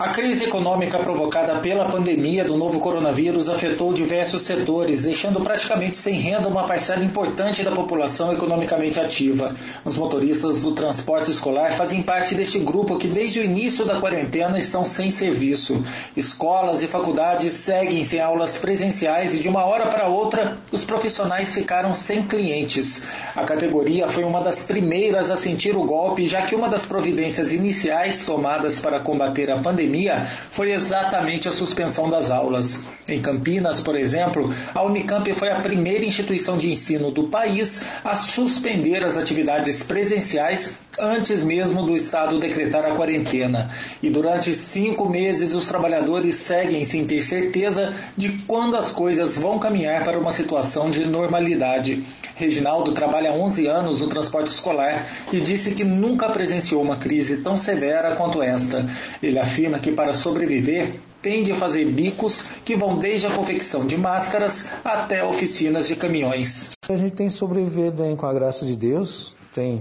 A crise econômica provocada pela pandemia do novo coronavírus afetou diversos setores, deixando praticamente sem renda uma parcela importante da população economicamente ativa. Os motoristas do transporte escolar fazem parte deste grupo que desde o início da quarentena estão sem serviço. Escolas e faculdades seguem sem aulas presenciais e de uma hora para outra os profissionais ficaram sem clientes. A categoria foi uma das primeiras a sentir o golpe, já que uma das providências iniciais tomadas para combater a pandemia foi exatamente a suspensão das aulas. Em Campinas, por exemplo, a Unicamp foi a primeira instituição de ensino do país a suspender as atividades presenciais antes mesmo do Estado decretar a quarentena. E durante 5 meses os trabalhadores seguem sem ter certeza de quando as coisas vão caminhar para uma situação de normalidade. Reginaldo trabalha há 11 anos no transporte escolar e disse que nunca presenciou uma crise tão severa quanto esta. Ele afirma que para sobreviver tem de fazer bicos que vão desde a confecção de máscaras até oficinas de caminhões. A gente tem sobrevivido bem com a graça de Deus.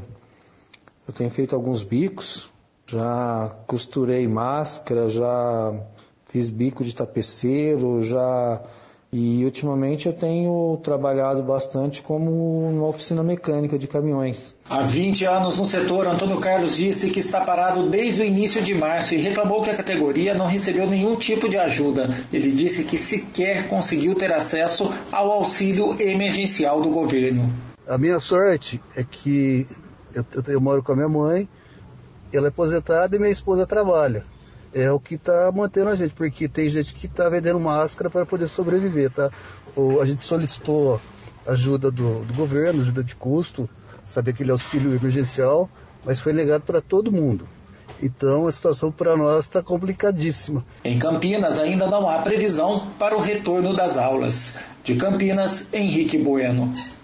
Eu tenho feito alguns bicos, já costurei máscara, já fiz bico de tapeceiro, e ultimamente eu tenho trabalhado bastante como uma oficina mecânica de caminhões. Há 20 anos no setor, Antônio Carlos disse que está parado desde o início de março e reclamou que a categoria não recebeu nenhum tipo de ajuda. Ele disse que sequer conseguiu ter acesso ao auxílio emergencial do governo. A minha sorte é que eu moro com a minha mãe, ela é aposentada e minha esposa trabalha. É o que está mantendo a gente, porque tem gente que está vendendo máscara para poder sobreviver, tá? A gente solicitou ajuda do governo, ajuda de custo, sabe, aquele auxílio emergencial, mas foi negado para todo mundo. Então a situação para nós está complicadíssima. Em Campinas ainda não há previsão para o retorno das aulas. De Campinas, Henrique Bueno.